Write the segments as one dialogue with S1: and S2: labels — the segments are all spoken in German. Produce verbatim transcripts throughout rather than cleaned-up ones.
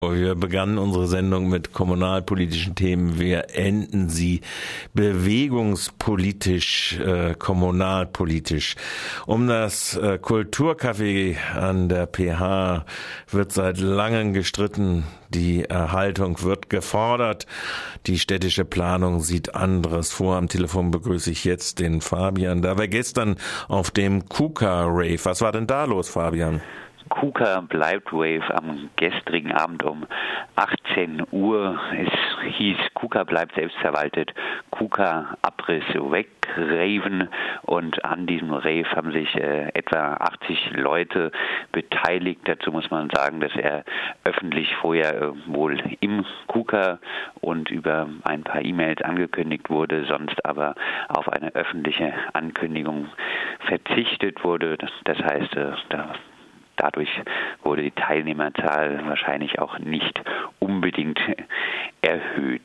S1: Wir begannen unsere Sendung mit kommunalpolitischen Themen. Wir enden sie bewegungspolitisch, äh, kommunalpolitisch. Um das äh, Kulturcafé an der P H wird seit langem gestritten. Die Erhaltung wird gefordert. Die städtische Planung sieht anderes vor. Am Telefon begrüße ich jetzt den Fabian. Da war gestern auf dem KUKA-Rave. Was war denn da los, Fabian?
S2: KUKA bleibt Rave am gestrigen Abend um achtzehn Uhr. Es hieß, KUKA bleibt selbstverwaltet, KUKA Abriss weg, Raven, und an diesem Rave haben sich äh, etwa achtzig Leute beteiligt. Dazu muss man sagen, dass er öffentlich vorher äh, wohl im KUKA und über ein paar E-Mails angekündigt wurde, sonst aber auf eine öffentliche Ankündigung verzichtet wurde. Das, das heißt, äh, da Dadurch wurde die Teilnehmerzahl wahrscheinlich auch nicht unbedingt erhöht.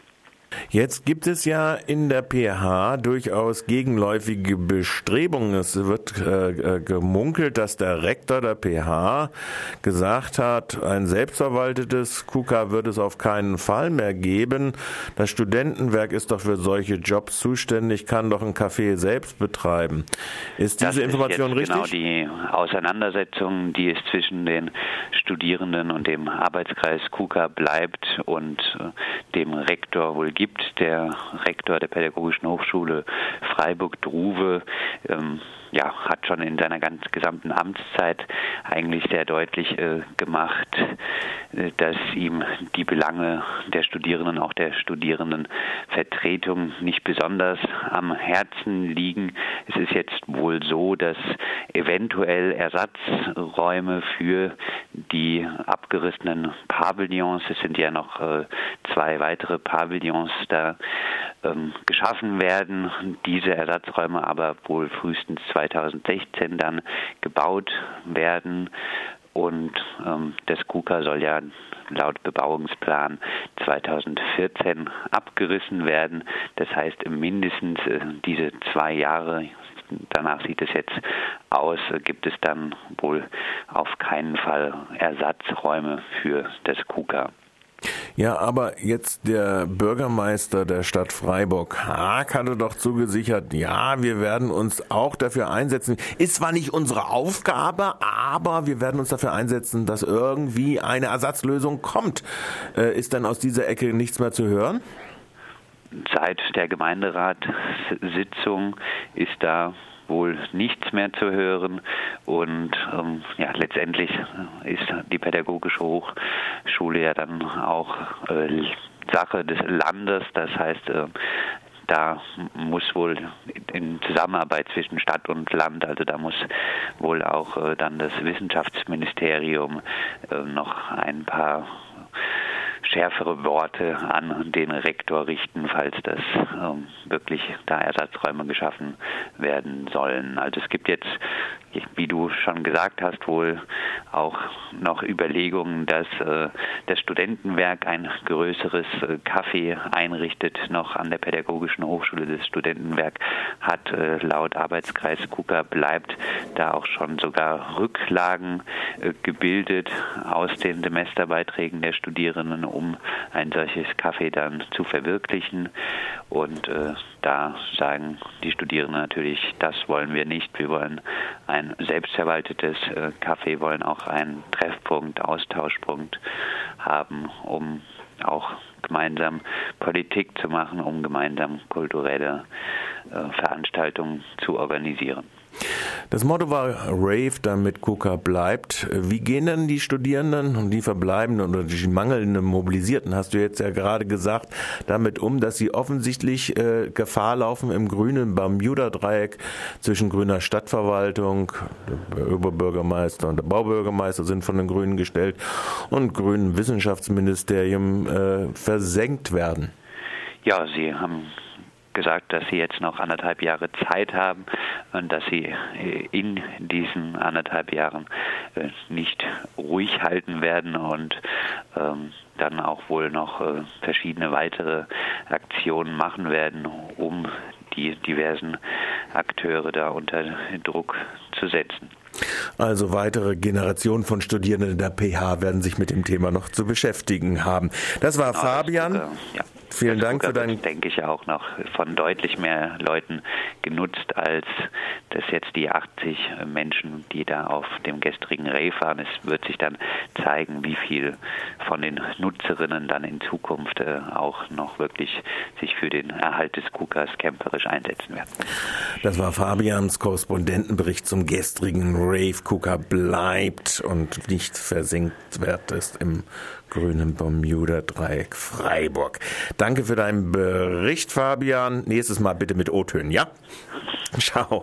S1: Jetzt gibt es ja in der P H durchaus gegenläufige Bestrebungen. Es wird äh, gemunkelt, dass der Rektor der P H gesagt hat, ein selbstverwaltetes KUKA wird es auf keinen Fall mehr geben. Das Studentenwerk ist doch für solche Jobs zuständig, kann doch ein Café selbst betreiben. Ist diese
S2: das
S1: Information
S2: ist jetzt
S1: richtig?
S2: Genau die Auseinandersetzung, die es zwischen den Studierenden und dem Arbeitskreis KUKA bleibt und dem Rektor wohl gibt. Der Rektor der Pädagogischen Hochschule Freiburg-Druwe ähm, ja, hat schon in seiner ganz gesamten Amtszeit eigentlich sehr deutlich äh, gemacht, äh, dass ihm die Belange der Studierenden, auch der Studierendenvertretung, nicht besonders am Herzen liegen. Es ist jetzt wohl so, dass eventuell Ersatzräume für die abgerissenen Pavillons, es sind ja noch äh, zwei weitere Pavillons da ähm, geschaffen werden, diese Ersatzräume aber wohl frühestens zweitausendsechzehn dann gebaut werden, und ähm, das KUKA soll ja laut Bebauungsplan zweitausendvierzehn abgerissen werden. Das heißt, mindestens äh, diese zwei Jahre, danach sieht es jetzt aus, gibt es dann wohl auf keinen Fall Ersatzräume für das KUKA.
S1: Ja, aber jetzt der Bürgermeister der Stadt Freiburg, Haag, hatte doch zugesichert, ja, wir werden uns auch dafür einsetzen. Ist zwar nicht unsere Aufgabe, aber wir werden uns dafür einsetzen, dass irgendwie eine Ersatzlösung kommt. Äh, ist denn aus dieser Ecke nichts mehr zu hören?
S2: Seit der Gemeinderatssitzung ist da wohl nichts mehr zu hören, und ähm, ja, letztendlich ist die Pädagogische Hochschule ja dann auch äh, Sache des Landes. Das heißt, äh, da muss wohl in Zusammenarbeit zwischen Stadt und Land, also da muss wohl auch äh, dann das Wissenschaftsministerium äh, noch ein paar schärfere Worte an den Rektor richten, falls das ähm, wirklich da Ersatzräume geschaffen werden sollen. Also es gibt jetzt, wie du schon gesagt hast, wohl auch noch Überlegungen, dass äh, das Studentenwerk ein größeres äh, Café einrichtet, noch an der Pädagogischen Hochschule. Das Studentenwerk hat äh, laut Arbeitskreis KUKA bleibt da auch schon sogar Rücklagen äh, gebildet aus den Semesterbeiträgen der Studierenden, um ein solches Café dann zu verwirklichen. Und äh, da sagen die Studierenden natürlich, das wollen wir nicht. Wir wollen ein selbstverwaltetes äh, Café, wollen auch einen Treffpunkt, Austauschpunkt haben, um auch gemeinsam Politik zu machen, um gemeinsam kulturelle äh, Veranstaltungen zu organisieren.
S1: Das Motto war Rave, damit KUKA bleibt. Wie gehen denn die Studierenden und die verbleibenden oder die mangelnden Mobilisierten, hast du jetzt ja gerade gesagt, damit um, dass sie offensichtlich äh, Gefahr laufen, im grünen Bermuda-Dreieck zwischen grüner Stadtverwaltung, der Oberbürgermeister und der Baubürgermeister sind von den Grünen gestellt, und grünen Wissenschaftsministerium äh, versenkt werden?
S2: Ja, sie haben gesagt, dass sie jetzt noch anderthalb Jahre Zeit haben und dass sie in diesen anderthalb Jahren nicht ruhig halten werden und ähm, dann auch wohl noch äh, verschiedene weitere Aktionen machen werden, um die diversen Akteure da unter Druck zu setzen.
S1: Also weitere Generationen von Studierenden der P H werden sich mit dem Thema noch zu beschäftigen haben. Das war genau, Fabian. Das Drucker, ja. Vielen das Dank Drucker für dein...
S2: denke ich auch noch von deutlich mehr Leuten genutzt, als das jetzt die achtzig Menschen, die da auf dem gestrigen Rave waren. Es wird sich dann zeigen, wie viel von den Nutzerinnen dann in Zukunft auch noch wirklich sich für den Erhalt des KUKAs kämpferisch einsetzen werden.
S1: Das war Fabians Korrespondentenbericht zum gestrigen Rave. KUKA bleibt und nicht versenkt wird ist im grünen Bermuda-Dreieck Freiburg. Danke für deinen Bericht, Fabian. Nächstes Mal bitte mit O-Tönen, ja? Ciao.